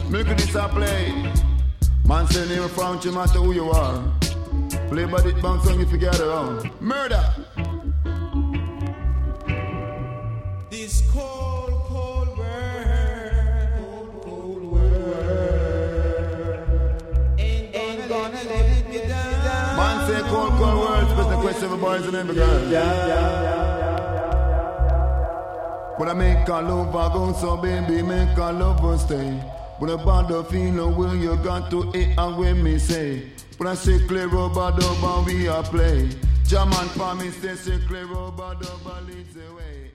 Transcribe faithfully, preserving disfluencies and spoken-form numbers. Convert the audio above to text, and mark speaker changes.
Speaker 1: Milk this a play. Man say name from you matter who you are. Play by the bounce on you forget around. Murder.
Speaker 2: This cold, cold world, cold, cold world ain't, ain't gonna let me down.
Speaker 1: Man say cold, cold world, but the question of boys and every girl. When I make a love, I go so baby, make a love and stay. When I bother feel will you got to eat and when me say. When I say clear rubber dub and we a play. German for me say say clear rubber dub and leads the way.